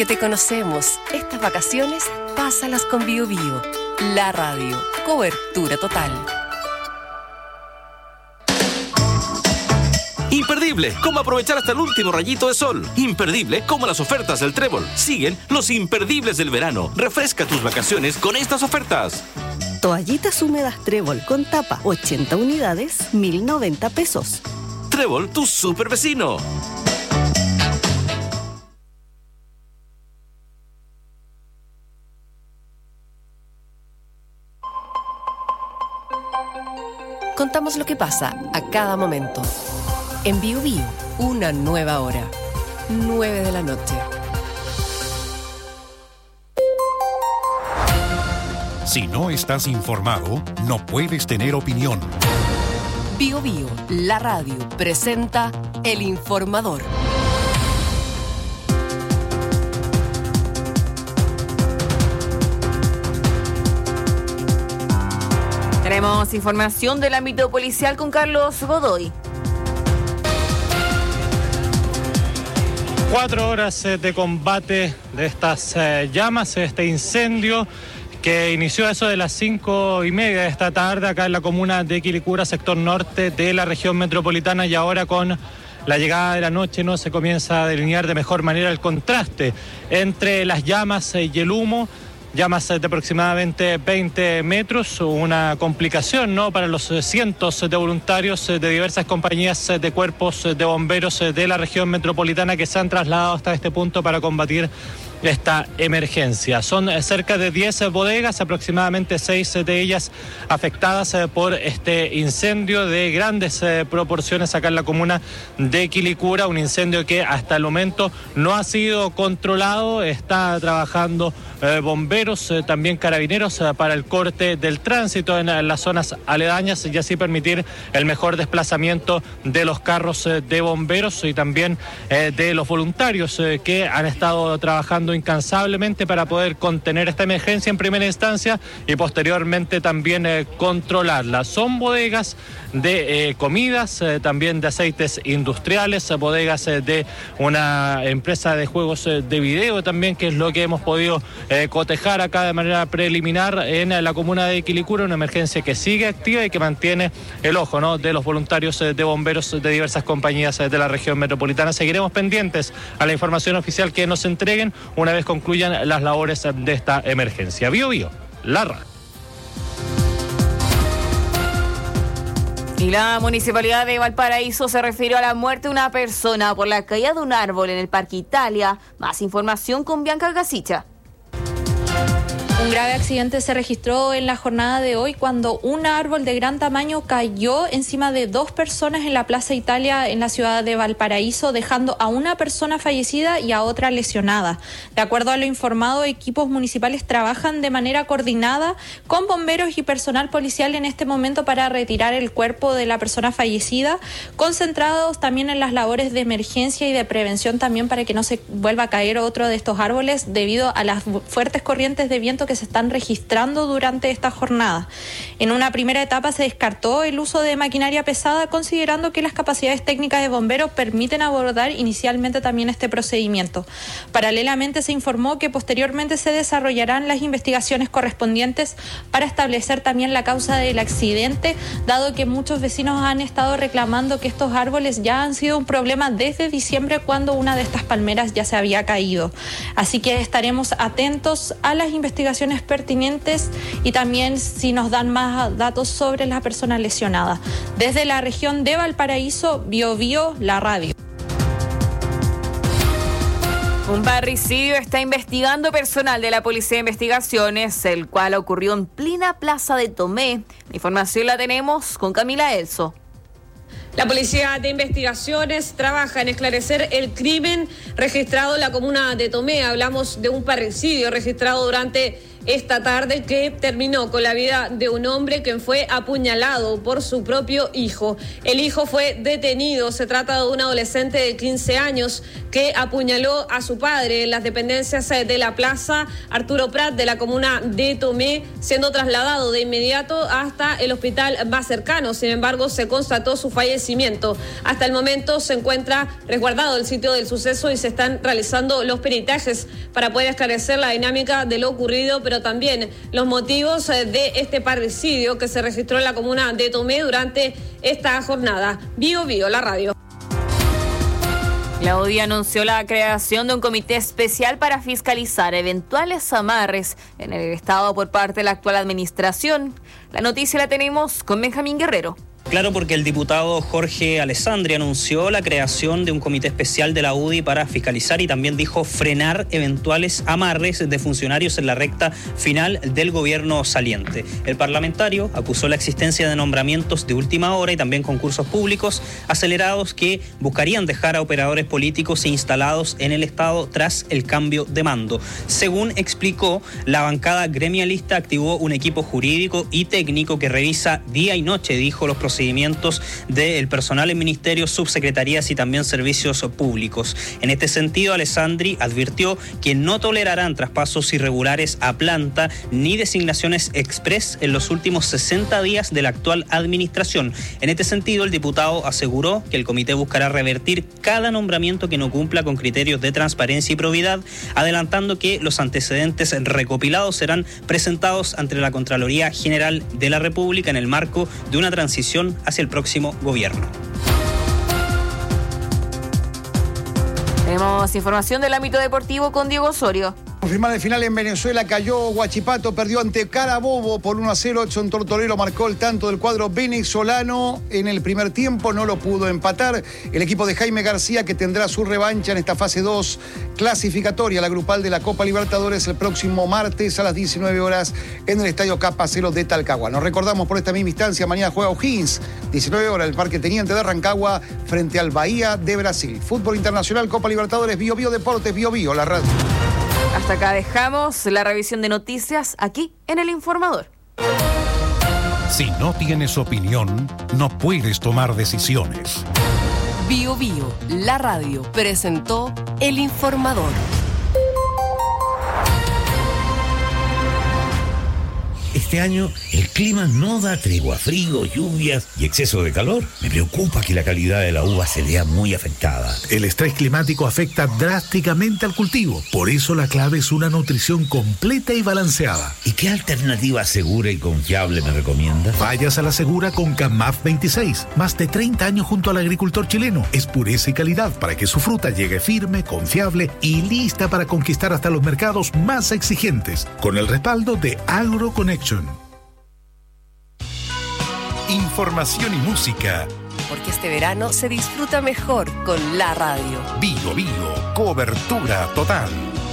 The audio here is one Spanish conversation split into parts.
te conocemos. Estas vacaciones, pásalas con Bío Bío. La radio. Cobertura total. Imperdible, cómo aprovechar hasta el último rayito de sol. Imperdible, como las ofertas del Trébol. Siguen los imperdibles del verano. Refresca tus vacaciones con estas ofertas. Toallitas húmedas Trébol con tapa, 80 unidades, 1.090 pesos. Trébol, tu super vecino. Contamos lo que pasa a cada momento. En Bío Bío, una nueva hora. 9 de la noche. Si no estás informado, no puedes tener opinión. Bío Bío, la radio, presenta El Informador. Tenemos información del ámbito policial con Carlos Godoy. 4 horas de combate de estas llamas, este incendio que inició a eso de las 5:30 de esta tarde acá en la comuna de Quilicura, sector norte de la región metropolitana, y ahora con la llegada de la noche no se comienza a delinear de mejor manera el contraste entre las llamas y el humo. Llamas de aproximadamente 20 metros, una complicación, ¿no?, para los cientos de voluntarios de diversas compañías de cuerpos de bomberos de la región metropolitana que se han trasladado hasta este punto para combatir esta emergencia. Son cerca de 10 bodegas, aproximadamente 6 de ellas afectadas por este incendio de grandes proporciones acá en la comuna de Quilicura, un incendio que hasta el momento no ha sido controlado. Está trabajando bomberos, también carabineros para el corte del tránsito en las zonas aledañas y así permitir el mejor desplazamiento de los carros de bomberos y también de los voluntarios que han estado trabajando incansablemente para poder contener esta emergencia en primera instancia y posteriormente también controlarla. Son bodegas de comidas, también de aceites industriales, bodegas de una empresa de juegos de video también, que es lo que hemos podido cotejar acá de manera preliminar en la comuna de Quilicura, una emergencia que sigue activa y que mantiene el ojo, ¿no?, de los voluntarios de bomberos de diversas compañías de la región metropolitana. Seguiremos pendientes a la información oficial que nos entreguen una vez concluyan las labores de esta emergencia. Bío Bío, la radio. Y la Municipalidad de Valparaíso se refirió a la muerte de una persona por la caída de un árbol en el Parque Italia. Más información con Bianca Gasicha. Un grave accidente se registró en la jornada de hoy cuando un árbol de gran tamaño cayó encima de 2 personas en la Plaza Italia en la ciudad de Valparaíso, dejando a una persona fallecida y a otra lesionada. De acuerdo a lo informado, equipos municipales trabajan de manera coordinada con bomberos y personal policial en este momento para retirar el cuerpo de la persona fallecida, concentrados también en las labores de emergencia y de prevención también para que no se vuelva a caer otro de estos árboles debido a las fuertes corrientes de viento que se están registrando durante esta jornada. En una primera etapa se descartó el uso de maquinaria pesada, considerando que las capacidades técnicas de bomberos permiten abordar inicialmente también este procedimiento. Paralelamente se informó que posteriormente se desarrollarán las investigaciones correspondientes para establecer también la causa del accidente, dado que muchos vecinos han estado reclamando que estos árboles ya han sido un problema desde diciembre, cuando una de estas palmeras ya se había caído. Así que estaremos atentos a las investigaciones pertinentes y también si nos dan más datos sobre la persona lesionada. Desde la región de Valparaíso, Bío Bío, la radio. Un parricidio está investigando personal de la Policía de Investigaciones, el cual ocurrió en plena Plaza de Tomé. La información la tenemos con Camila Elso. La Policía de Investigaciones trabaja en esclarecer el crimen registrado en la comuna de Tomé. Hablamos de un parricidio registrado durante esta tarde que terminó con la vida de un hombre quien fue apuñalado por su propio hijo. El hijo fue detenido. Se trata de un adolescente de 15 años que apuñaló a su padre en las dependencias de la Plaza Arturo Prat de la comuna de Tomé, siendo trasladado de inmediato hasta el hospital más cercano. Sin embargo, se constató su fallecimiento establecimiento. Hasta el momento se encuentra resguardado el sitio del suceso y se están realizando los peritajes para poder esclarecer la dinámica de lo ocurrido, pero también los motivos de este parricidio que se registró en la comuna de Tomé durante esta jornada. Bio Bio, la radio. La UDI anunció la creación de un comité especial para fiscalizar eventuales amarres en el Estado por parte de la actual administración. La noticia la tenemos con Benjamín Guerrero. Claro, porque el diputado Jorge Alessandri anunció la creación de un comité especial de la UDI para fiscalizar y también dijo frenar eventuales amarres de funcionarios en la recta final del gobierno saliente. El parlamentario acusó la existencia de nombramientos de última hora y también concursos públicos acelerados que buscarían dejar a operadores políticos instalados en el Estado tras el cambio de mando. Según explicó, la bancada gremialista activó un equipo jurídico y técnico que revisa día y noche, dijo, los procedimientos del personal en ministerios, subsecretarías y también servicios públicos. En este sentido, Alessandri advirtió que no tolerarán traspasos irregulares a planta ni designaciones express en los últimos 60 días de la actual administración. En este sentido, el diputado aseguró que el comité buscará revertir cada nombramiento que no cumpla con criterios de transparencia y probidad, adelantando que los antecedentes recopilados serán presentados ante la Contraloría General de la República en el marco de una transición hacia el próximo gobierno. Tenemos información del ámbito deportivo con Diego Osorio. Confirmar el final en Venezuela, cayó Huachipato, perdió ante Carabobo por 1-0. Edson Tortolero marcó el tanto del cuadro venezolano en el primer tiempo, no lo pudo empatar. El equipo de Jaime García, que tendrá su revancha en esta fase 2 clasificatoria, la grupal de la Copa Libertadores, el próximo martes a las 19 horas en el Estadio Capacelo de Talcahuano. Recordamos por esta misma instancia, mañana juega O'Higgins, 19 horas, el Parque Teniente de Rancagua frente al Bahía de Brasil. Fútbol internacional, Copa Libertadores, Bio Bio Deportes, Bio Bio, la radio. Hasta acá dejamos la revisión de noticias aquí en El Informador. Si no tienes opinión, no puedes tomar decisiones. Bio Bio, la radio, presentó El Informador. Este año el clima no da tregua, frío, lluvias y exceso de calor. Me preocupa que la calidad de la uva se vea muy afectada. El estrés climático afecta drásticamente al cultivo. Por eso la clave es una nutrición completa y balanceada. ¿Y qué alternativa segura y confiable me recomienda? Vayas a la segura con CAMAF 26. Más de 30 años junto al agricultor chileno. Es pureza y calidad para que su fruta llegue firme, confiable y lista para conquistar hasta los mercados más exigentes. Con el respaldo de AgroConnection. Información y música. Porque este verano se disfruta mejor con la radio. Bio Bio, cobertura total.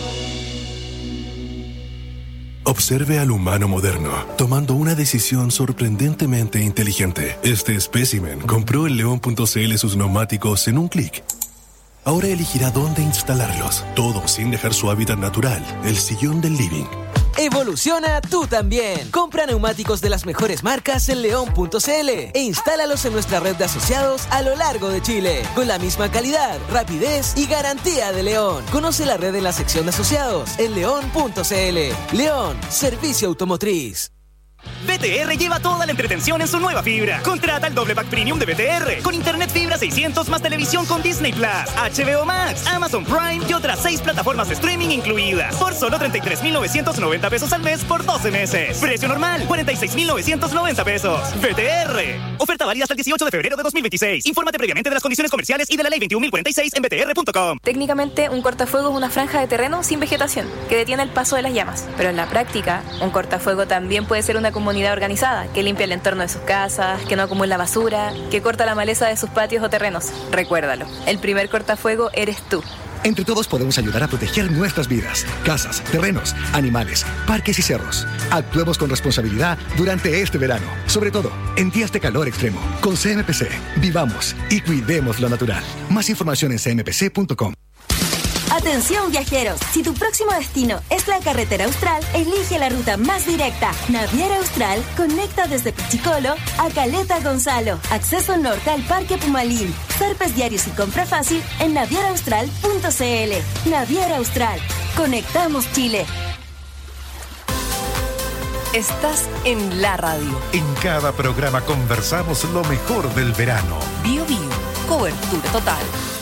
Observe al humano moderno, tomando una decisión sorprendentemente inteligente. Este espécimen compró en León.cl sus neumáticos en un clic. Ahora elegirá dónde instalarlos, todo sin dejar su hábitat natural, el sillón del living. Evoluciona tú también. Compra neumáticos de las mejores marcas en León.cl e instálalos en nuestra red de asociados a lo largo de Chile, con la misma calidad, rapidez y garantía de León. Conoce la red en la sección de asociados en León.cl. León, servicio automotriz. BTR lleva toda la entretención en su nueva fibra. Contrata el doble pack premium de BTR con internet fibra 600 más televisión con Disney Plus, HBO Max, Amazon Prime y otras 6 plataformas de streaming incluidas por solo 33,990 pesos al mes por 12 meses. Precio normal 46,990 pesos. BTR. Oferta válida hasta el 18 de febrero de 2026. Infórmate previamente de las condiciones comerciales y de la ley 21.046 en btr.com. Técnicamente, un cortafuego es una franja de terreno sin vegetación que detiene el paso de las llamas. Pero en la práctica, un cortafuego también puede ser una comunidad organizada que limpia el entorno de sus casas, que no acumula basura, que corta la maleza de sus patios o terrenos. Recuérdalo, el primer cortafuego eres tú. Entre todos podemos ayudar a proteger nuestras vidas, casas, terrenos, animales, parques y cerros. Actuemos con responsabilidad durante este verano, sobre todo en días de calor extremo. Con CMPC, vivamos y cuidemos lo natural. Más información en cmpc.com. Atención viajeros, si tu próximo destino es la carretera austral, elige la ruta más directa. Naviera Austral conecta desde Pichicolo a Caleta Gonzalo. Acceso norte al Parque Pumalín. Zarpes diarios y compra fácil en navieraustral.cl. Naviera Austral. Conectamos Chile. Estás en la radio. En cada programa conversamos lo mejor del verano. Bio Bio, cobertura total.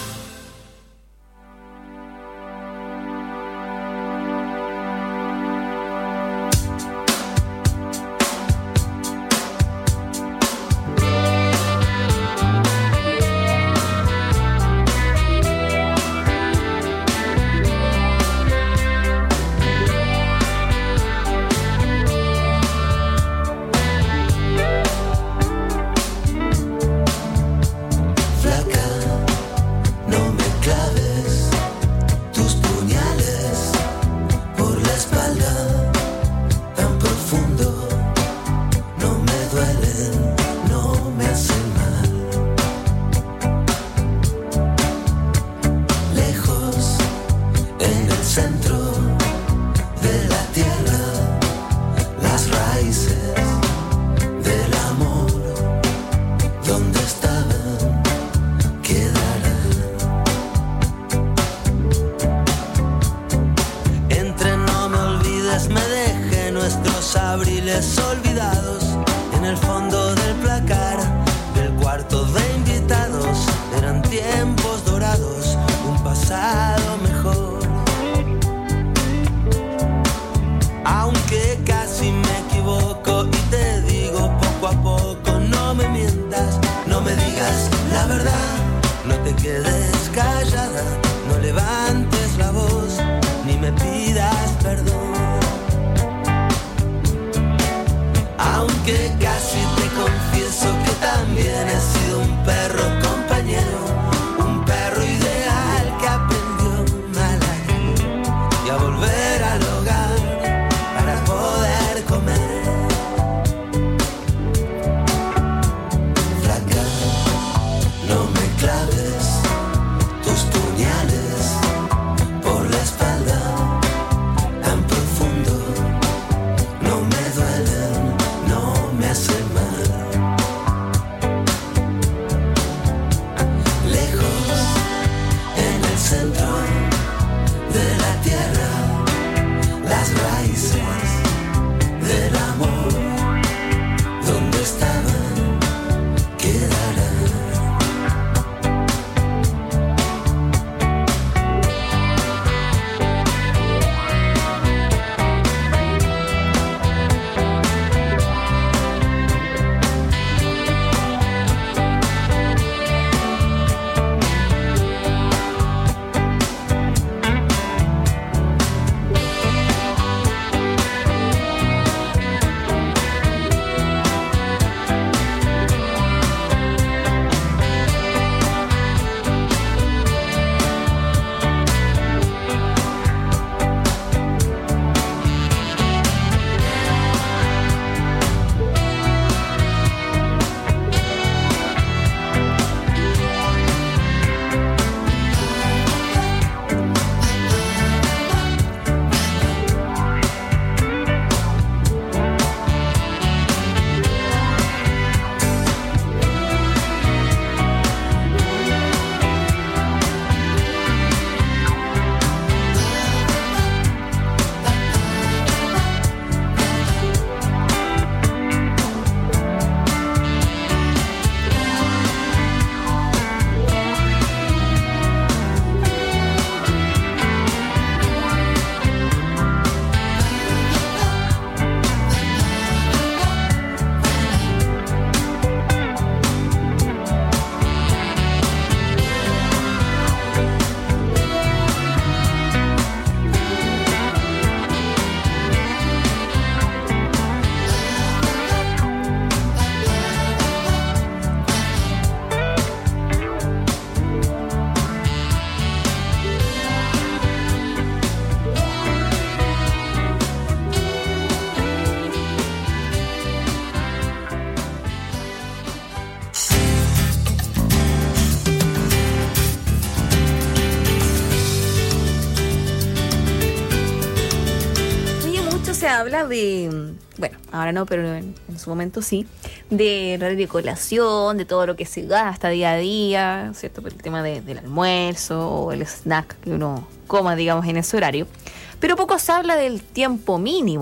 se habla de, bueno, ahora no, pero en su momento sí, de la recolación, de todo lo que se gasta día a día, ¿cierto? Por el tema del almuerzo o el snack que uno coma, digamos, en ese horario. Pero poco se habla del tiempo mínimo.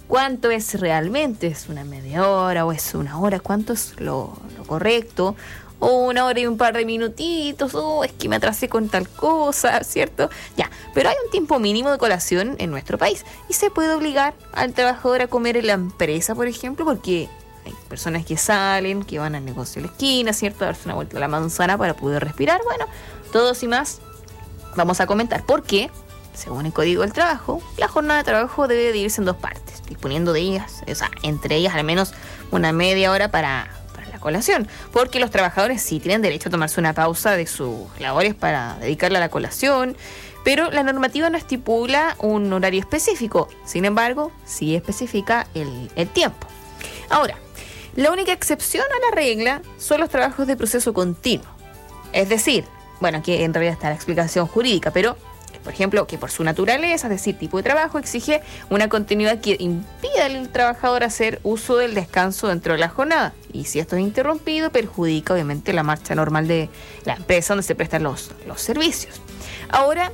cuánto es realmente, es una media hora o es una hora, cuánto es lo correcto, o una hora y un par de minutitos, es que me atrasé con tal cosa, ¿cierto? Ya, pero hay un tiempo mínimo de colación en nuestro país y se puede obligar al trabajador a comer en la empresa, por ejemplo, porque hay personas que salen, que van al negocio de la esquina, ¿cierto? A darse una vuelta a la manzana para poder respirar. Bueno, todos y más vamos a comentar por qué, según el Código del Trabajo, la jornada de trabajo debe dividirse en 2 partes, disponiendo de ellas, o sea, entre ellas al menos una media hora para la colación, porque los trabajadores sí tienen derecho a tomarse una pausa de sus labores para dedicarla a la colación, pero la normativa no estipula un horario específico, sin embargo, sí especifica el tiempo. Ahora, la única excepción a la regla son los trabajos de proceso continuo. Es decir, bueno, aquí en realidad está la explicación jurídica, pero, por ejemplo, que por su naturaleza, es decir, tipo de trabajo, exige una continuidad que impida al trabajador hacer uso del descanso dentro de la jornada. Y si esto es interrumpido, perjudica obviamente la marcha normal de la empresa donde se prestan los servicios. Ahora,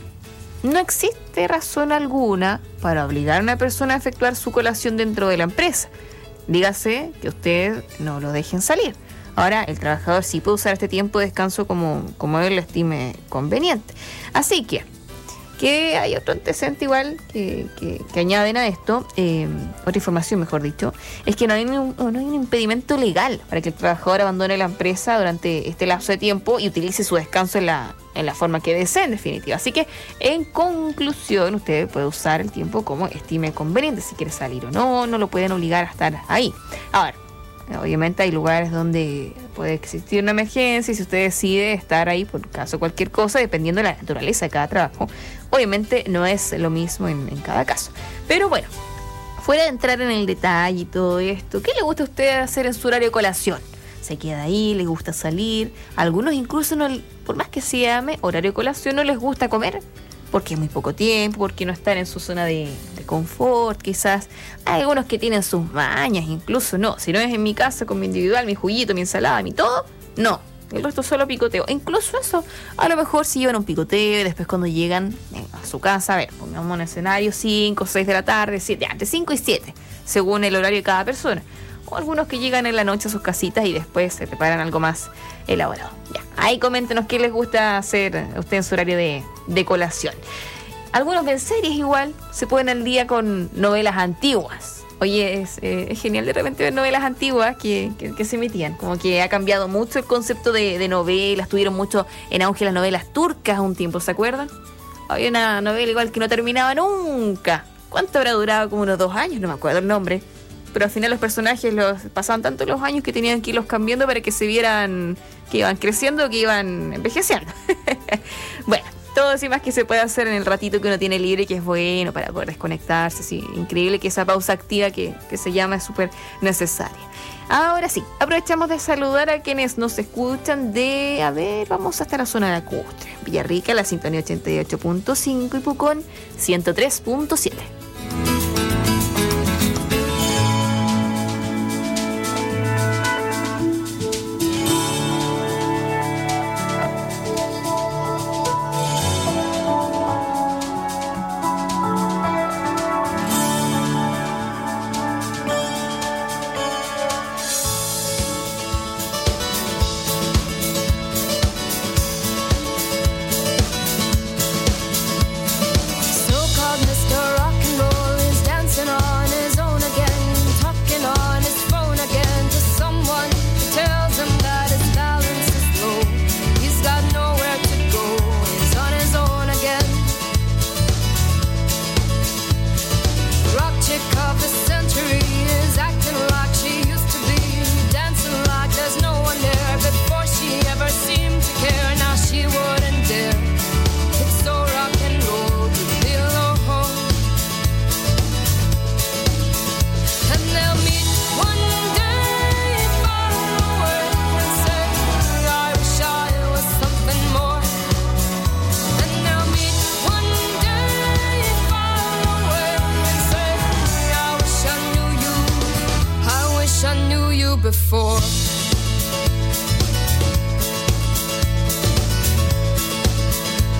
no existe razón alguna para obligar a una persona a efectuar su colación dentro de la empresa. Dígase que usted no lo dejen salir. Ahora, el trabajador sí puede usar este tiempo de descanso como él lo estime conveniente. Así que hay otro antecedente igual que añaden a esto, otra información mejor dicho, es que no hay un impedimento legal para que el trabajador abandone la empresa durante este lapso de tiempo y utilice su descanso en la forma que desee, en definitiva. Así que, en conclusión, usted puede usar el tiempo como estime conveniente. Si quiere salir o no lo pueden obligar a estar ahí. Ahora, obviamente hay lugares donde puede existir una emergencia y si usted decide estar ahí por caso cualquier cosa, dependiendo de la naturaleza de cada trabajo, obviamente no es lo mismo en cada caso. Pero bueno, fuera de entrar en el detalle y todo esto, ¿qué le gusta a usted hacer en su horario de colación? ¿Se queda ahí? ¿Le gusta salir? Algunos incluso, por más que se llame horario de colación, no les gusta comer porque es muy poco tiempo, porque no están en su zona de confort, quizás. Hay algunos que tienen sus mañas, incluso no. Si no es en mi casa con mi individual, mi juguito, mi ensalada, mi todo, no. El resto solo picoteo. Incluso eso, a lo mejor si llevan un picoteo y después cuando llegan a su casa, a ver, pongamos un escenario 5, 6 de la tarde, 7, entre 5 y 7, según el horario de cada persona. O algunos que llegan en la noche a sus casitas y después se preparan algo más elaborado. Ya, ahí coméntenos qué les gusta hacer a usted en su horario de colación. Algunos ven series igual, se ponen al día con novelas antiguas. Oye, es genial de repente ver novelas antiguas que se emitían. Como que ha cambiado mucho el concepto de novelas. Tuvieron mucho en auge las novelas turcas un tiempo, ¿se acuerdan? Había una novela igual que no terminaba nunca. ¿Cuánto habrá durado? Como unos 2 años, no me acuerdo el nombre. Pero al final los personajes pasaban tanto los años que tenían que irlos cambiando para que se vieran que iban creciendo o que iban envejeciendo. Bueno, todo así más que se puede hacer en el ratito que uno tiene libre, que es bueno para poder desconectarse. Sí, increíble que esa pausa activa que se llama es súper necesaria. Ahora sí, aprovechamos de saludar a quienes nos escuchan vamos hasta la zona lacustre. Villarrica, la sintonía 88.5 y Pucón, 103.7. Before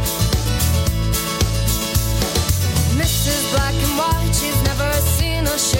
Mrs. Black and White, she's never seen a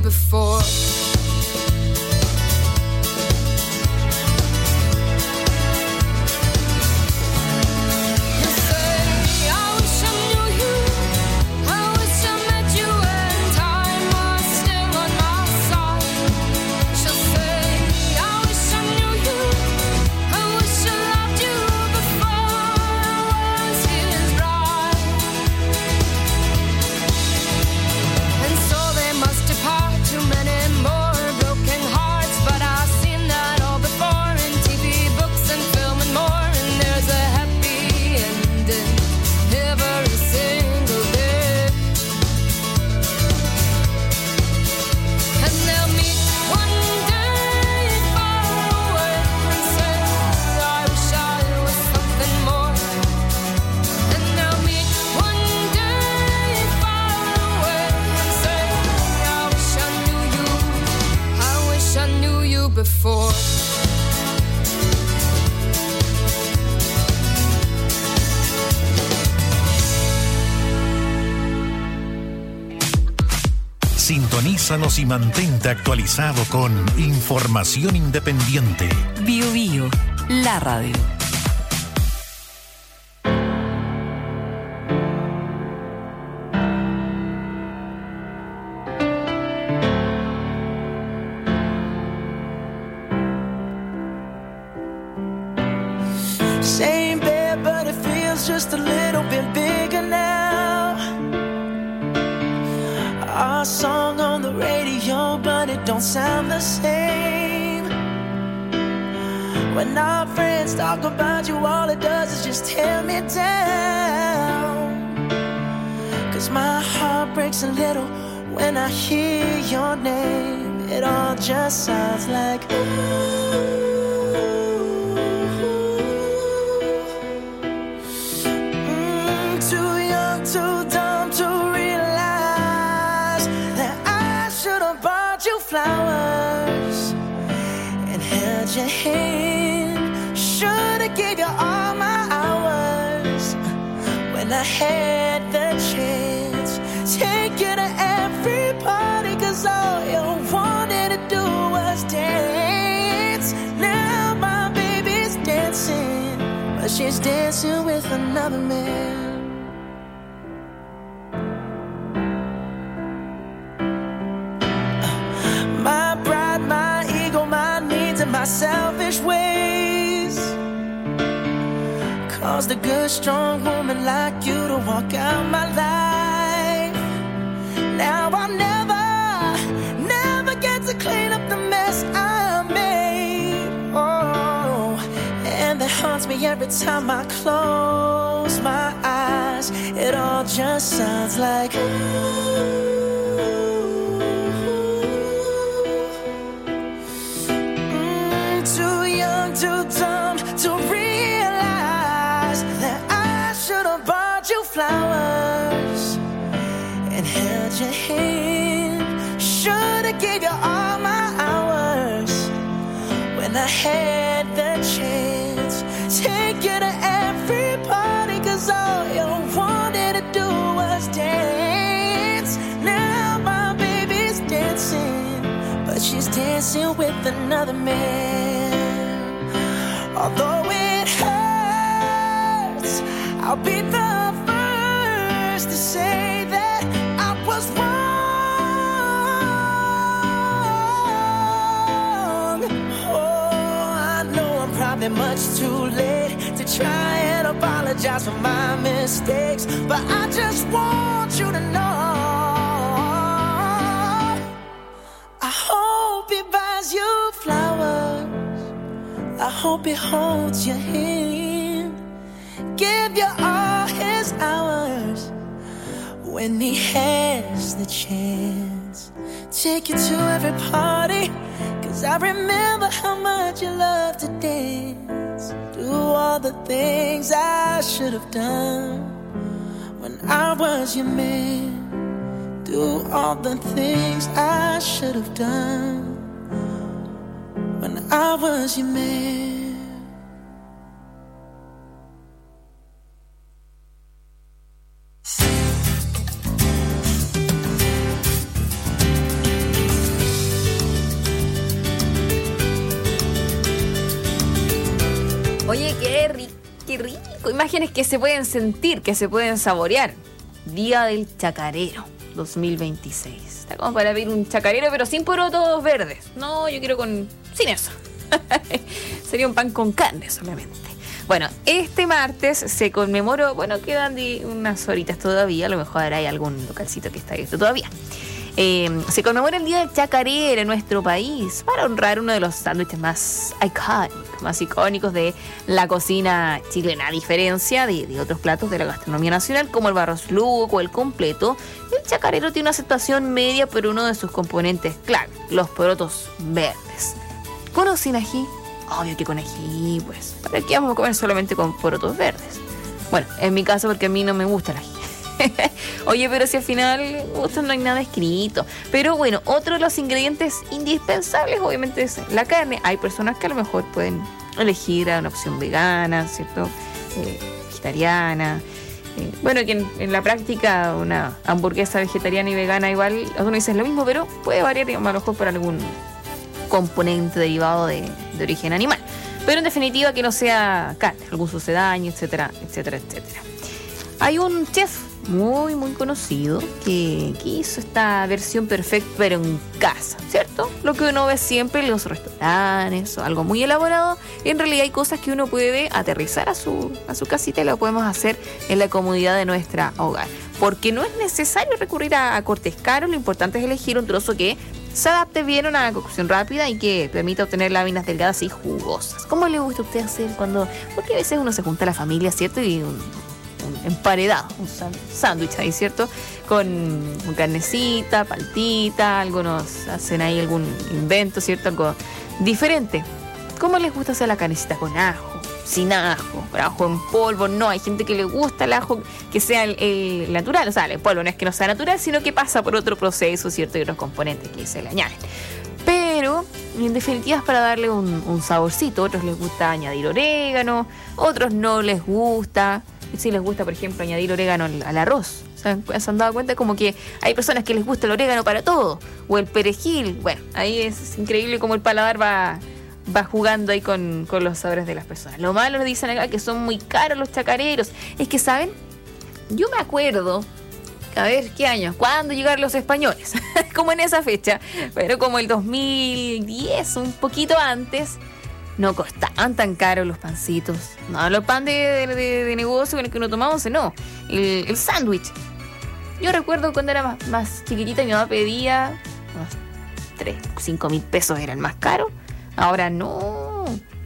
before. Before. Sintonízanos y mantente actualizado con información independiente. Bio Bio, la radio. Same bed, but it feels just a little bit bigger now. Our song on the radio, but it don't sound the same. When our friends talk about you, all it does is just tear me down. 'Cause my heart breaks a little when I hear your name. It all just sounds like ooh. Too dumb to realize that I should have bought you flowers and held your hand. Should have gave you all my hours when I had the chance. Take you to every party, 'cause all you wanted to do was dance. Now my baby's dancing, but she's dancing with another man. My selfish ways caused a good, strong woman like you to walk out my life. Now I'll never get to clean up the mess I made. Oh, and that haunts me every time I close my eyes. It all just sounds like ooh. Too dumb to realize that I should have bought you flowers and held your hand. Should have gave you all my hours when I had the chance. Take you to every party, 'cause all you wanted to do was dance. Now my baby's dancing, but she's dancing with another man. Although it hurts, I'll be the first to say that I was wrong. Oh, I know I'm probably much too late to try and apologize for my mistakes, but I just want you to know I hope he buys you flowers. I hope he holds your hand, give you all his hours when he has the chance. Take you to every party, 'cause I remember how much you love to dance. Do all the things I should have done when I was your man. Do all the things I should have done when I was your man. imágenes que se pueden sentir, que se pueden saborear. Día del Chacarero 2026. Está como para ver un chacarero, pero sin porotos verdes. No, yo quiero sin eso. Sería un pan con carne solamente. Bueno, este martes se conmemoró, quedan unas horitas todavía, a lo mejor hay algún localcito que está abierto todavía. Se conmemora el Día del Chacarero en nuestro país para honrar uno de los sándwiches más icónicos de la cocina chilena, a diferencia de otros platos de la gastronomía nacional como el barros luco o el completo. El chacarero tiene una aceptación media por uno de sus componentes clave, los porotos verdes. ¿Conocen ají? Obvio que con ají, pues. ¿Para qué vamos a comer solamente con porotos verdes? Bueno, en mi caso porque a mí no me gusta el ají. Oye, pero si al final no hay nada escrito. Pero bueno, otro de los ingredientes indispensables obviamente es la carne. Hay personas que a lo mejor pueden elegir una opción vegana, ¿cierto? Vegetariana. Que en la práctica una hamburguesa vegetariana y vegana igual, uno dice es lo mismo, pero puede variar, digamos, a lo mejor por algún componente derivado de origen animal. Pero en definitiva que no sea carne, algún sucedáneo, etcétera, etcétera, etcétera. Hay un chef muy, muy conocido que hizo esta versión perfecta, pero en casa, ¿cierto? Lo que uno ve siempre en los restaurantes o algo muy elaborado, en realidad hay cosas que uno puede aterrizar a su casita y lo podemos hacer en la comodidad de nuestra hogar. Porque no es necesario recurrir a cortes caros, lo importante es elegir un trozo que se adapte bien a una cocción rápida y que permita obtener láminas delgadas y jugosas. ¿Cómo le gusta a usted hacer porque a veces uno se junta a la familia, ¿cierto? Y un emparedado, un sándwich ahí, ¿cierto? Con carnecita, paltita, algunos hacen ahí algún invento, ¿cierto? Algo diferente. ¿Cómo les gusta hacer la carnecita? ¿Con ajo? ¿Sin ajo? ¿Con ajo en polvo? No, hay gente que le gusta el ajo que sea el natural, o sea, el polvo no es que no sea natural, sino que pasa por otro proceso, ¿cierto? Y otros componentes que se le añaden. Pero, en definitiva, es para darle un saborcito. Otros les gusta añadir orégano, otros no les gusta. Si les gusta, por ejemplo, añadir orégano al arroz. ¿Se han dado cuenta? Como que hay personas que les gusta el orégano para todo. O el perejil. Bueno, ahí es increíble cómo el paladar va jugando ahí con los sabores de las personas. Lo malo, dicen acá, que son muy caros los chacareros. Es que, ¿saben? Yo me acuerdo, a ver, ¿qué año? ¿Cuándo llegaron los españoles? Como en esa fecha. Pero como el 2010, un poquito antes, no costaban tan caros los pancitos. No, los pan de negocio con el que uno tomaba once, no. El sándwich. Yo recuerdo cuando era más chiquitita, mi mamá pedía unos 3-5 mil pesos, era el más caro. Ahora no.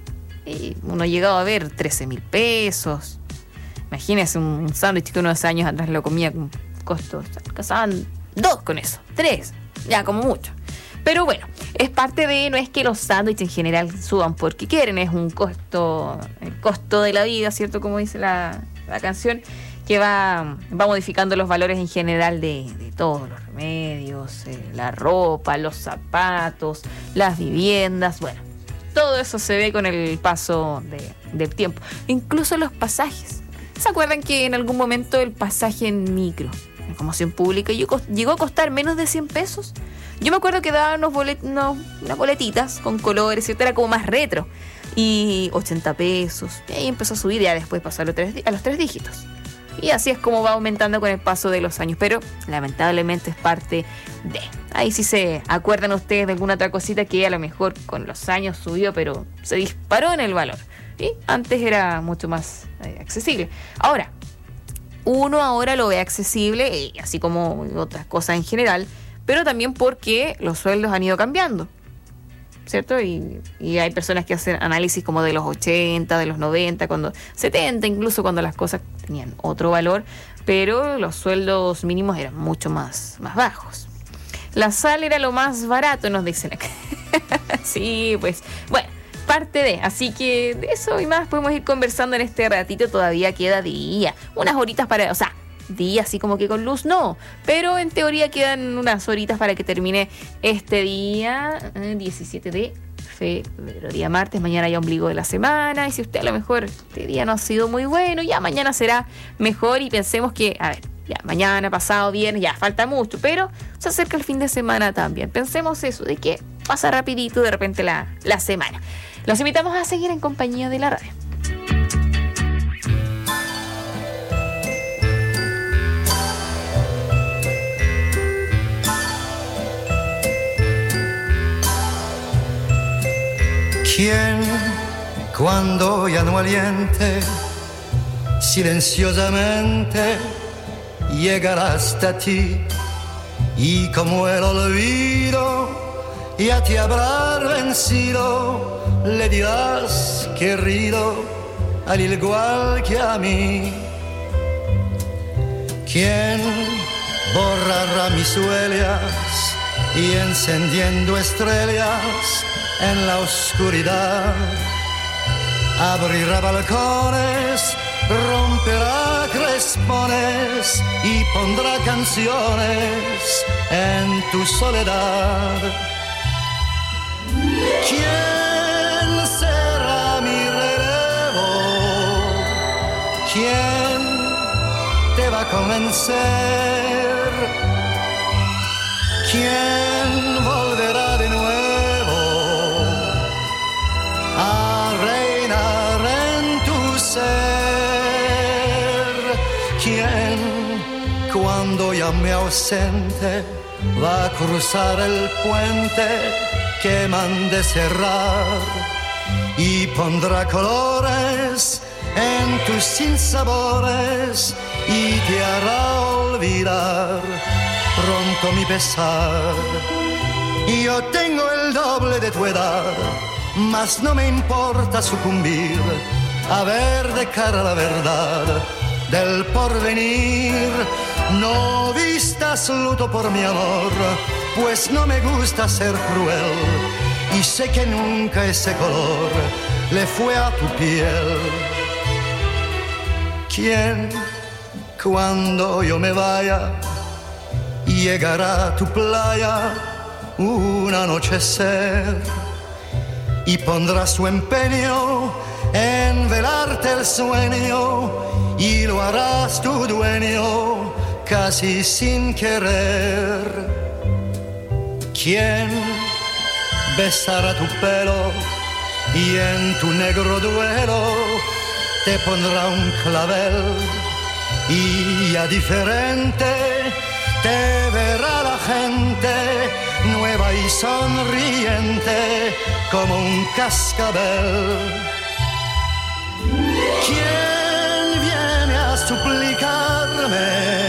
Uno llegaba a ver 13 mil pesos. Imagínese un sándwich que unos años atrás lo comía con costos. Cazaban 2 con eso, 3, ya como mucho. Pero bueno, es parte de, no es que los sándwiches en general suban porque quieren, es un costo, el costo de la vida, ¿cierto? Como dice la canción, que va modificando los valores en general de todos los remedios, la ropa, los zapatos, las viviendas, bueno, todo eso se ve con el paso del tiempo. Incluso los pasajes. ¿Se acuerdan que en algún momento el pasaje en micro, en información pública, llegó a costar menos de 100 pesos? Yo me acuerdo que daban unas boletitas con colores, ¿cierto? Era como más retro. Y 80 pesos. Y ahí empezó a subir, ya después pasó a los 3 dígitos. Y así es como va aumentando con el paso de los años. Pero lamentablemente es parte de. Ahí sí se acuerdan ustedes de alguna otra cosita que a lo mejor con los años subió, pero se disparó en el valor. Y antes era mucho más accesible. Ahora, uno ahora lo ve accesible, así como otras cosas en general, pero también porque los sueldos han ido cambiando, ¿cierto? Y hay personas que hacen análisis como de los 80, de los 90, 70, incluso cuando las cosas tenían otro valor, pero los sueldos mínimos eran mucho más bajos. La sal era lo más barato, nos dicen acá. Sí, pues, bueno, parte de. Así que de eso y más podemos ir conversando en este ratito. Todavía queda día, unas horitas día así como que con luz no, pero en teoría quedan unas horitas para que termine este día 17 de febrero, día martes. Mañana ya ombligo de la semana, y si usted a lo mejor este día no ha sido muy bueno, ya mañana será mejor. Y pensemos que, ya mañana, pasado, viernes, ya falta mucho, pero se acerca el fin de semana también. Pensemos eso, de que pasa rapidito de repente la semana. Los invitamos a seguir en compañía de la radio. ¿Quién, cuando ya no aliente, silenciosamente llegará hasta ti? Y como el olvido ya te habrá vencido, le dirás, querido, al igual que a mí. ¿Quién borrará mis huellas y encendiendo estrellas en la oscuridad? Abrirá balcones, romperá crespones y pondrá canciones en tu soledad. ¿Quién será mi relevo? ¿Quién te va a convencer? ¿Quién volverá de nuevo a reinar en tu ser? ¿Quién, cuando ya me ausente, va a cruzar el puente que mande cerrar y pondrá colores en tus sinsabores y te hará olvidar pronto mi pesar? Yo tengo el doble de tu edad, mas no me importa sucumbir a ver de cara la verdad del porvenir. No vistas luto por mi amor, pues no me gusta ser cruel y sé que nunca ese color le fue a tu piel. ¿Quién, cuando yo me vaya, llegará a tu playa un anochecer y pondrá su empeño en velarte el sueño y lo harás tu dueño casi sin querer? ¿Quién besará tu pelo y en tu negro duelo te pondrá un clavel y ya diferente te verá la gente, nueva y sonriente como un cascabel? ¿Quién viene a suplicarme?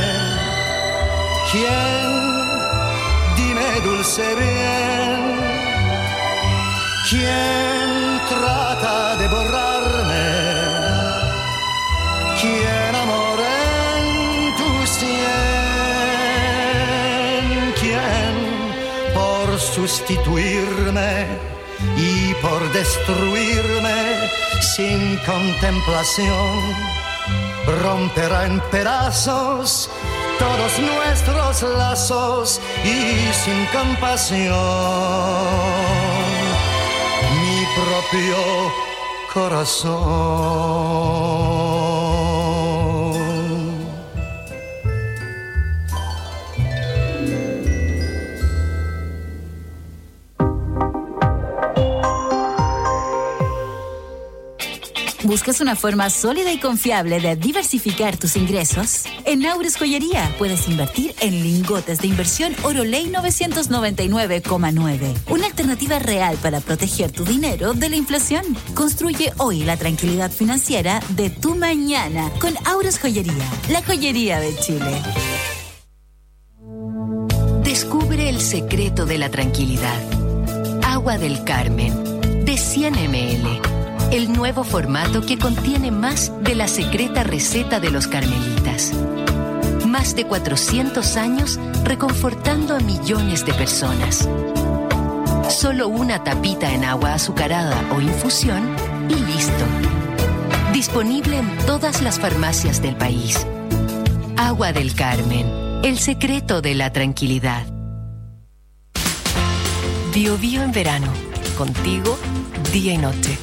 ¿Quién? Dime dulce bien. ¿Quién trata de borrarme? ¿Quién amor en tu sien? ¿Quién por sustituirme y por destruirme sin contemplación romperá en pedazos todos nuestros lazos y sin compasión mi propio corazón? ¿Buscas una forma sólida y confiable de diversificar tus ingresos? En Aures Joyería puedes invertir en lingotes de inversión Oroley 999,9. Una alternativa real para proteger tu dinero de la inflación. Construye hoy la tranquilidad financiera de tu mañana con Aures Joyería, la joyería de Chile. Descubre el secreto de la tranquilidad. Agua del Carmen, de 100 ml. El nuevo formato que contiene más de la secreta receta de los carmelitas. Más de 400 años reconfortando a millones de personas. Solo una tapita en agua azucarada o infusión y listo. Disponible en todas las farmacias del país. Agua del Carmen, el secreto de la tranquilidad. Bio Bio en verano, contigo día y noche.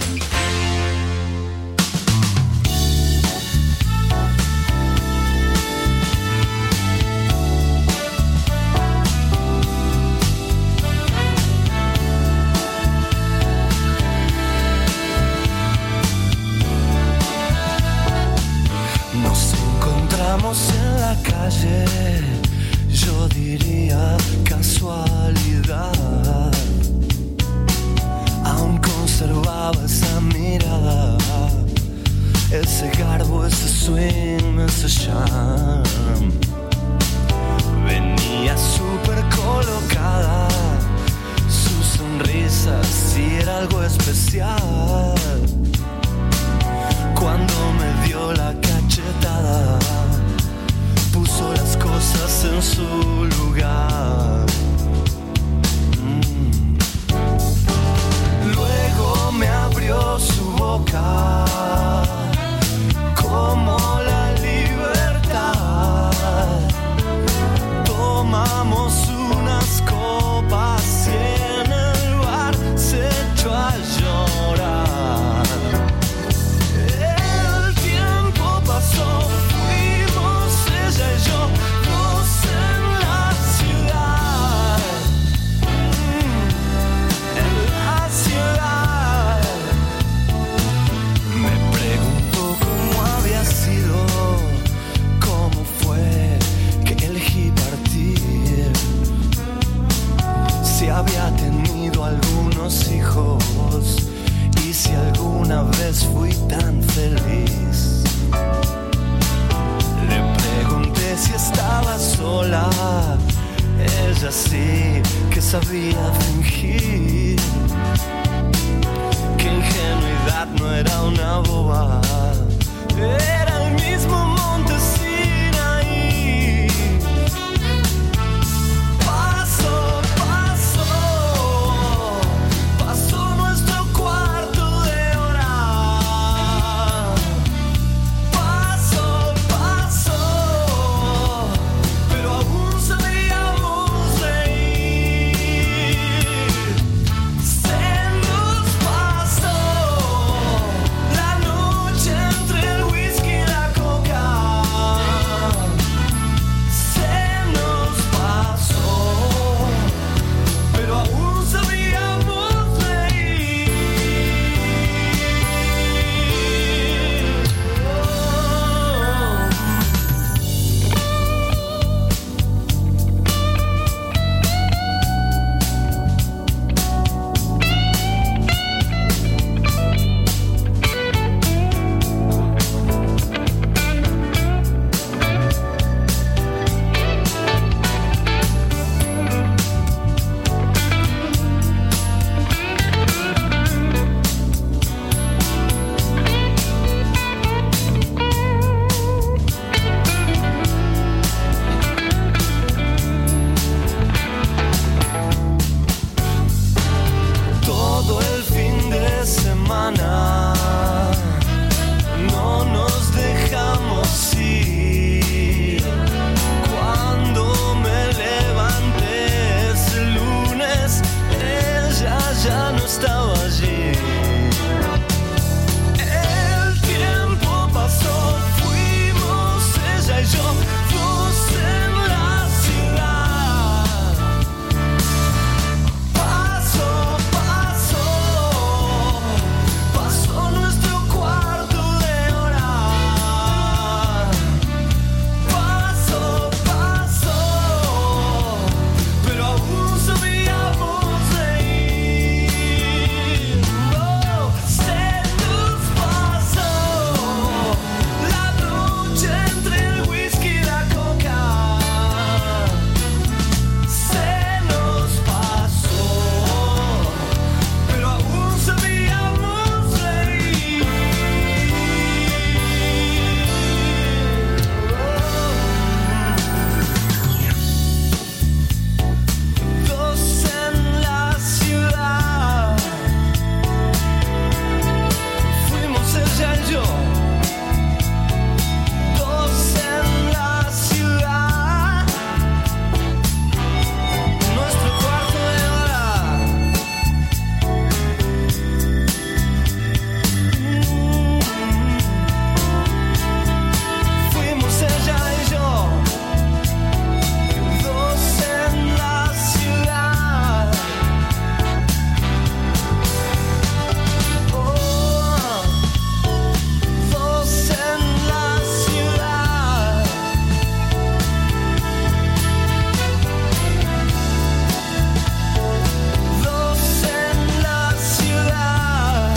En la calle, yo diría casualidad, aún con ella sí que sabía fingir, que ingenuidad no era una boba, era el mismo monte Sinaí. Pasó, pasó, pasó nuestro cuarto de hora. Pasó, pasó, pero aún sabíamos reír. Se nos pasó la noche entre el whisky y la coca. Se nos pasó, pero aún sabíamos reír. Todo el fin de semana no nos dejamos ir. Cuando me levanté ese lunes, ella ya no estaba allí. El tiempo pasó, fuimos ella y yo, dos en la ciudad. Pasó, pasó, pasó nuestro cuarto de hora. Pasó, pasó, pero aún sabíamos reír. Oh, se nos pasó la noche entre el whisky y la coca. Se nos pasó, pero aún sabíamos reír. Dos en la ciudad, fuimos ella y yo. Dos en la ciudad, nuestro cuarto de hora. Fuimos ella y yo, dos en la ciudad. Oh, dos en la ciudad. Dos en la ciudad.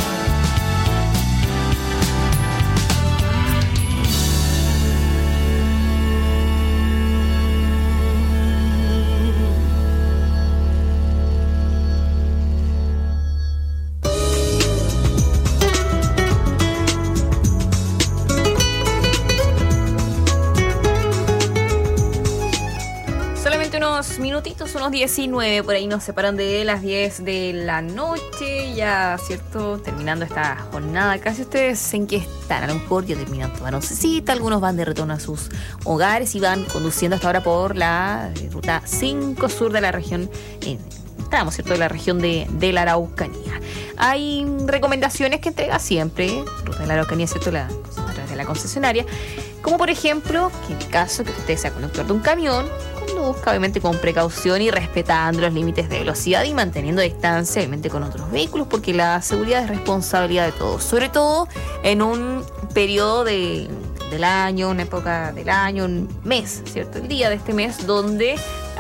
Solamente unos minutitos, unos 19, por ahí nos separan de las 10 de la noche, ya, ¿cierto? Terminando esta jornada. Casi ustedes en qué están, a lo mejor ya terminan toda la nochecita, algunos van de retorno a sus hogares y van conduciendo hasta ahora por la ruta 5 sur de la región, estamos, ¿cierto?, de la región de la Araucanía. Hay recomendaciones que entrega siempre, ruta de la Araucanía, ¿cierto?, a través de la concesionaria, como por ejemplo, que en el caso que usted sea conductor de un camión, conduzca obviamente con precaución y respetando los límites de velocidad y manteniendo distancia obviamente con otros vehículos, porque la seguridad es responsabilidad de todos, sobre todo en un periodo del año, una época del año, un mes, ¿cierto? El día de este mes donde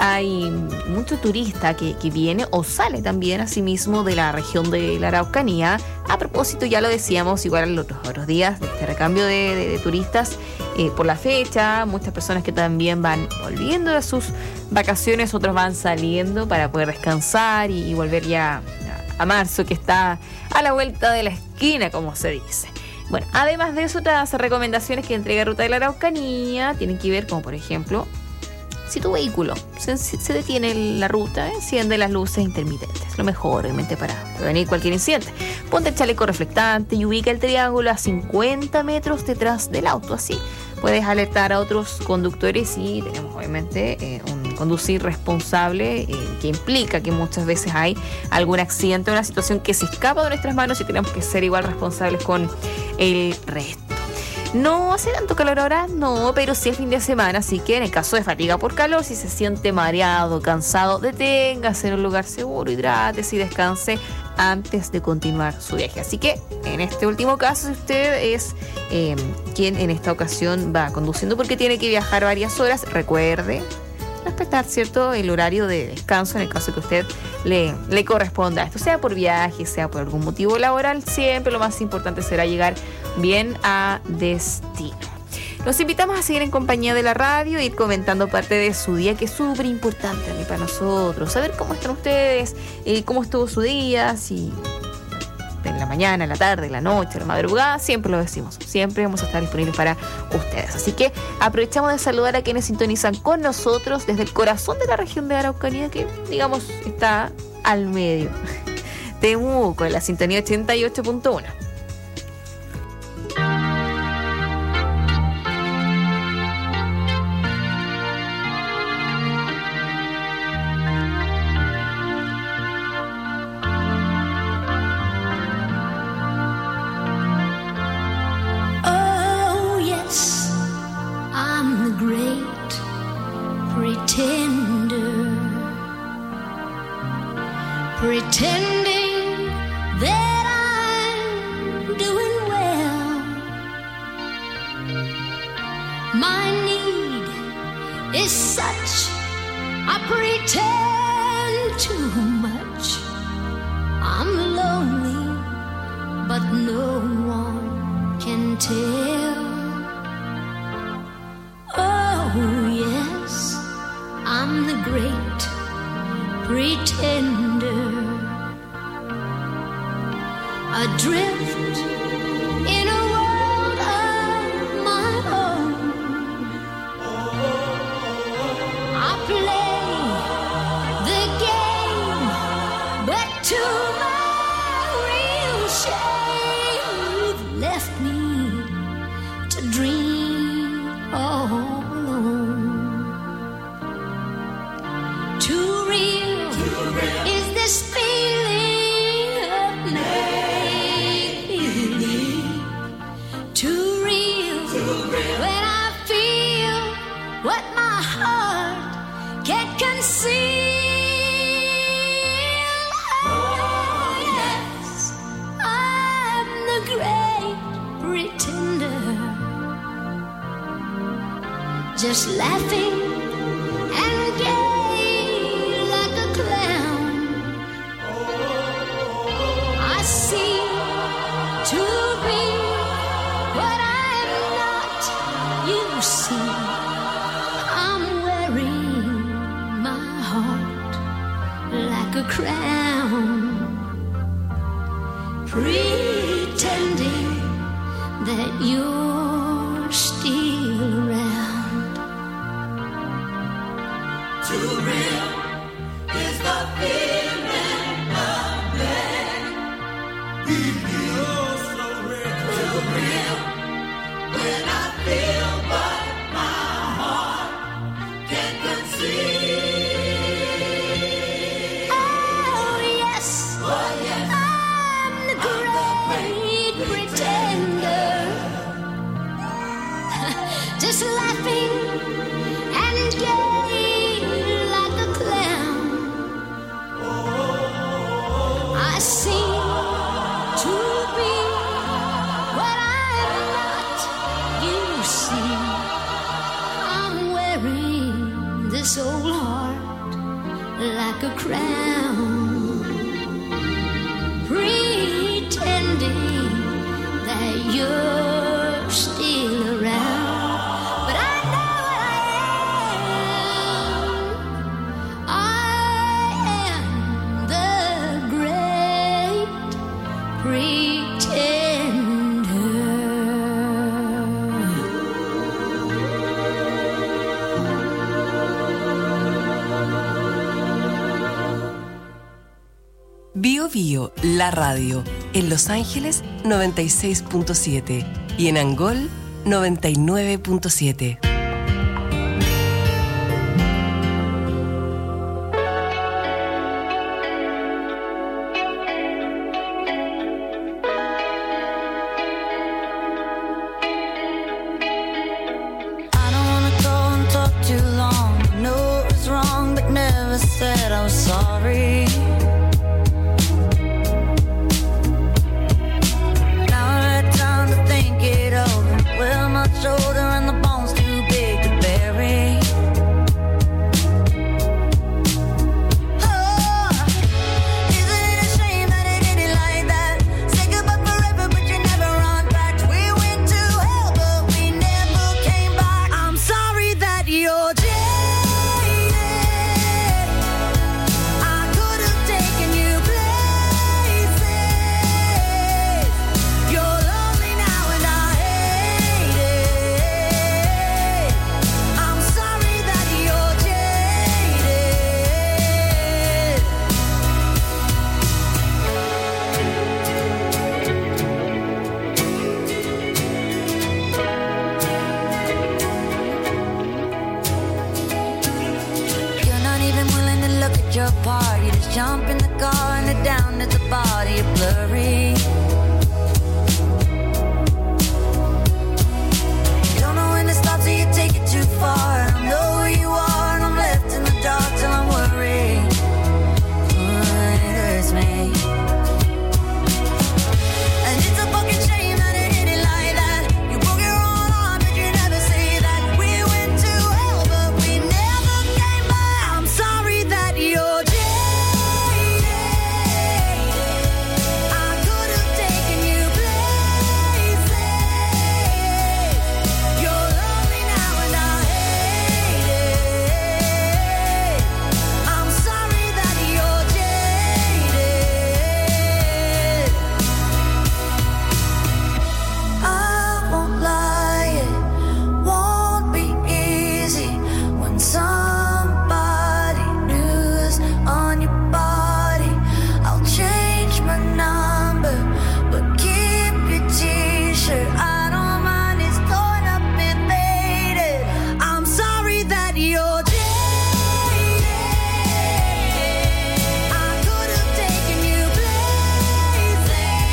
hay mucho turista que viene o sale también asimismo de la región de la Araucanía. A propósito, ya lo decíamos igual los otros días, de este recambio de turistas por la fecha, muchas personas que también van volviendo de sus vacaciones, otros van saliendo para poder descansar y volver ya a marzo, que está a la vuelta de la esquina, como se dice. Bueno, además de eso, otras recomendaciones que entrega Ruta de la Araucanía tienen que ver, como por ejemplo, si tu vehículo se detiene en la ruta, enciende las luces intermitentes. Lo mejor, obviamente, para prevenir cualquier incidente. Ponte el chaleco reflectante y ubica el triángulo a 50 metros detrás del auto. Así puedes alertar a otros conductores y tenemos, obviamente, un conducir responsable que implica que muchas veces hay algún accidente o una situación que se escapa de nuestras manos y tenemos que ser igual responsables con el resto. No hace tanto calor ahora, no, pero sí es fin de semana, así que en el caso de fatiga por calor, si se siente mareado, cansado, deténgase en un lugar seguro, hidrátese y descanse antes de continuar su viaje. Así que en este último caso, si usted es quien en esta ocasión va conduciendo porque tiene que viajar varias horas, recuerde respetar, ¿cierto?, el horario de descanso en el caso que usted le corresponda. Esto sea por viaje, sea por algún motivo laboral, siempre lo más importante será llegar bien a destino. Los invitamos a seguir en compañía de la radio e ir comentando parte de su día, que es súper importante para nosotros. Saber cómo están ustedes, cómo estuvo su día, si en la mañana, en la tarde, en la noche, en la madrugada, siempre lo decimos, siempre vamos a estar disponibles para ustedes. Así que aprovechamos de saludar a quienes sintonizan con nosotros desde el corazón de la región de Araucanía, que digamos está al medio. Temuco, en la sintonía 88.1. Pretending that I'm doing well. My need is such, I pretend too much. I'm lonely, but no one can tell. Oh yes, I'm the great pretender. Adrift in a world of my own. I play the game, but to my real shame, you've left me to dream all alone. Too real is this feeling of me. When I feel what my heart can't conceal. Oh yes, I'm the great pretender, just laughing and gay like a clown. I seem to be what I'm not. You see, I'm wearing my heart like a crown, pretending that you're still around. Too real is the feeling of me. You're so real. Too real. When I feel what my heart can conceive. Oh yes, I'm the great pretender, just laughing and gay like a clown. like a crown, pretending that you're still around. But I know what I am the great pretender. Bio Bio, la radio, en Los Ángeles 96.7 y en Angol 99.7. I don't wanna go and talk too long. Know it was wrong, but never said I was sorry. Now I've had time to think it over. Well, my shoulder and the bones too big to bury. Oh, isn't it a shame that it ended like that? Say goodbye forever, but you never run back. We went to hell, but we never came back. I'm sorry that you're jaded. I could have taken you places. You're lonely now and I hate it. I'm sorry that you're jaded. You're not even willing to look at your part. You just jump in the car and head down at the body. You're blurry. You don't know when to stop, so you take it too far. I don't know where you are, and I'm left in the dark till I'm worried. Oh, it hurts me. And it's a fucking shame that it ended like that. You broke your own heart, but you never say that. We went to hell, but we never came back. I'm sorry that you're jaded. I could have taken you places. You're lonely now and I hate it. I'm sorry that you're jaded. I won't lie, it won't be easy when somebody new's on your body. I'll change my number, but keep your t-shirt. I don't mind, it's torn up and faded. I'm sorry that you're jaded. I could have taken you places.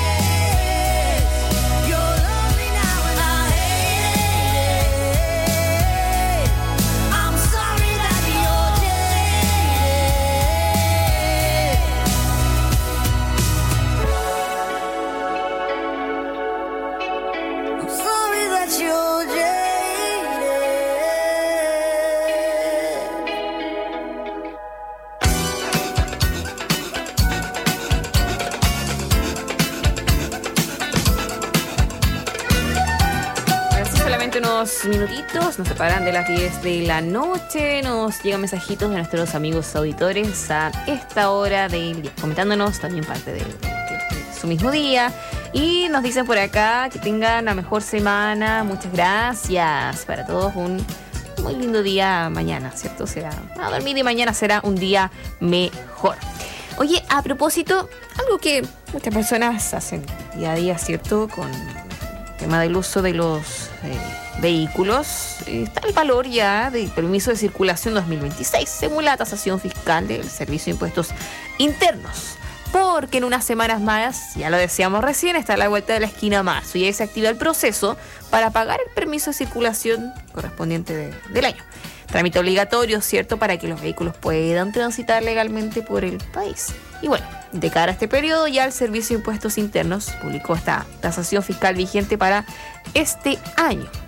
You're lonely now and I hate it. I'm sorry that you're jaded. I'm sorry that you're jaded. Ahora sí, solamente unos minutitos, nos separan de las 10 de la noche, nos llegan mensajitos de nuestros amigos auditores a esta hora del día, comentándonos también parte de su mismo día. Y nos dicen por acá que tengan la mejor semana, muchas gracias para todos, un muy lindo día mañana, ¿cierto? Será a dormir y mañana será un día mejor. Oye, a propósito, algo que muchas personas hacen día a día, ¿cierto? Con el tema del uso de los vehículos, está el valor ya del permiso de circulación 2026, según la tasación fiscal del Servicio de Impuestos Internos. Porque en unas semanas más, ya lo decíamos recién, está a la vuelta de la esquina marzo y ahí se activa el proceso para pagar el permiso de circulación correspondiente del año. Trámite obligatorio, ¿cierto?, para que los vehículos puedan transitar legalmente por el país. Y bueno, de cara a este periodo ya el Servicio de Impuestos Internos publicó esta tasación fiscal vigente para este año.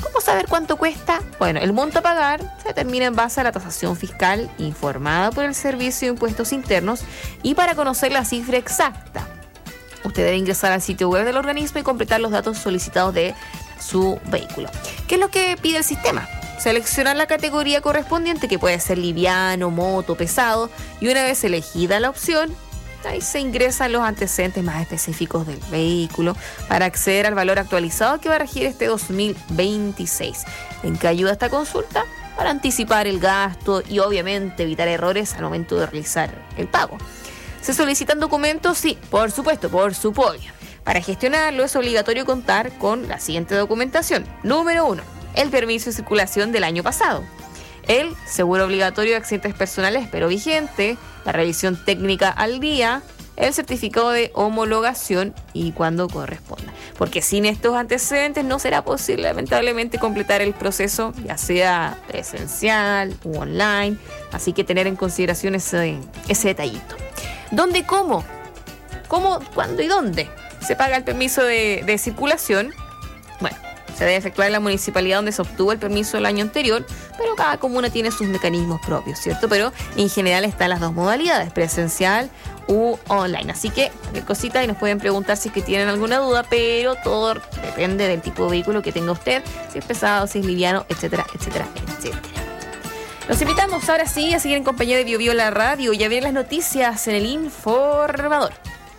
¿Cómo saber cuánto cuesta? Bueno, el monto a pagar se determina en base a la tasación fiscal informada por el Servicio de Impuestos Internos, y para conocer la cifra exacta, usted debe ingresar al sitio web del organismo y completar los datos solicitados de su vehículo. ¿Qué es lo que pide el sistema? Seleccionar la categoría correspondiente, que puede ser liviano, moto, pesado, y una vez elegida la opción, ahí se ingresan los antecedentes más específicos del vehículo para acceder al valor actualizado que va a regir este 2026. ¿En qué ayuda esta consulta? Para anticipar el gasto y obviamente evitar errores al momento de realizar el pago. ¿Se solicitan documentos? Sí, por supuesto, por su pollo. Para gestionarlo es obligatorio contar con la siguiente documentación. Número 1, el permiso de circulación del año pasado. El seguro obligatorio de accidentes personales pero vigente, la revisión técnica al día, el certificado de homologación y cuando corresponda. Porque sin estos antecedentes no será posible, lamentablemente, completar el proceso, ya sea presencial u online. Así que tener en consideración ese detallito. ¿Dónde, cómo? ¿Cómo, cuándo y dónde se paga el permiso de circulación? Bueno, se debe efectuar en la municipalidad donde se obtuvo el permiso el año anterior, pero cada comuna tiene sus mecanismos propios, ¿cierto? Pero en general están las dos modalidades, presencial u online. Así que cualquier cosita y nos pueden preguntar si es que tienen alguna duda, pero todo depende del tipo de vehículo que tenga usted, si es pesado, si es liviano, etcétera, etcétera, etcétera. Los invitamos ahora sí a seguir en compañía de Bio Bio la radio y a ver las noticias en el Informador.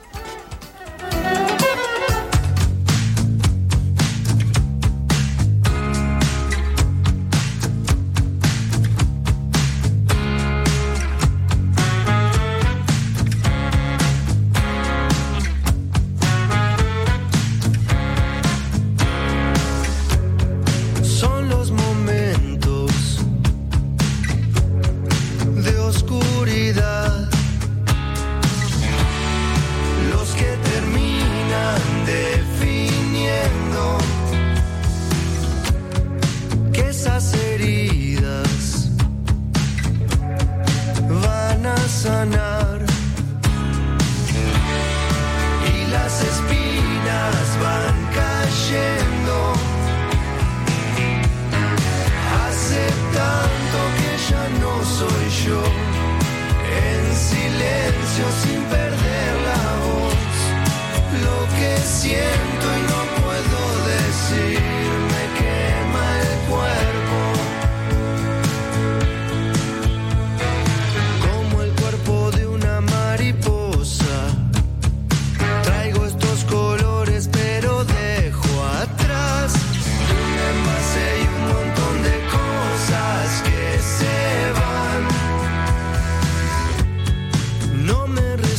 sanar y las espinas van cayendo. Hace tanto que ya no soy yo, en silencio sin perder la voz, lo que siento y no puedo decir me quema el cuerpo, como el cuerpo de una mariposa. Traigo estos colores pero dejo atrás un envase y un montón de cosas que se van. No me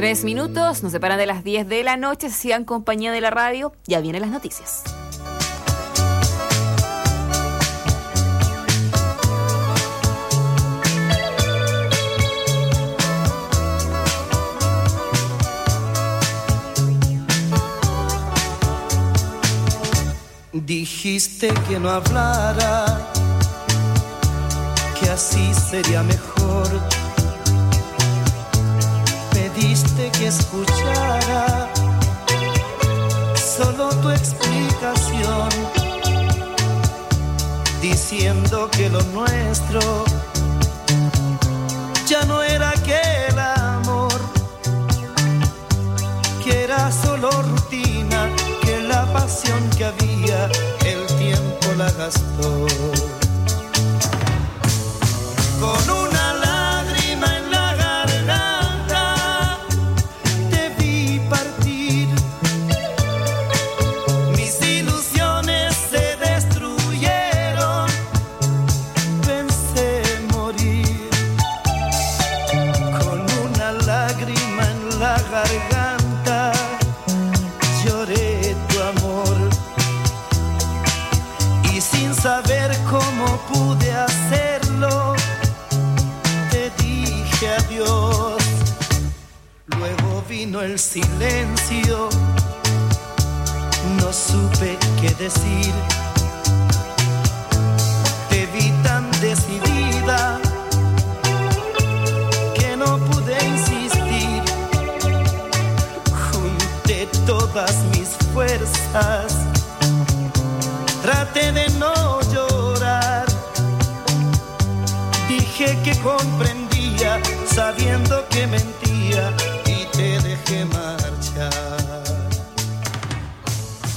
3 minutos, nos separan de las 10 de la noche. Sigan compañía de la radio. Ya vienen las noticias. Dijiste que no hablara, que así sería mejor. Pediste que escuchara solo tu explicación, diciendo que lo nuestro ya no era aquel amor, que era solo rutina, que la pasión que había el tiempo la gastó. Con una lágrima en la garganta te vi partir, mis ilusiones se destruyeron, pensé morir. Con una lágrima en la garganta lloré tu amor, y sin saber cómo pude hacerlo, te dije adiós. Luego vino el silencio, no supe qué decir. Te vi tan decidida que no pude insistir. Junté todas mis fuerzas, traté de no llorar. Dije que comprendía, sabiendo que mentía, y te dejé marchar.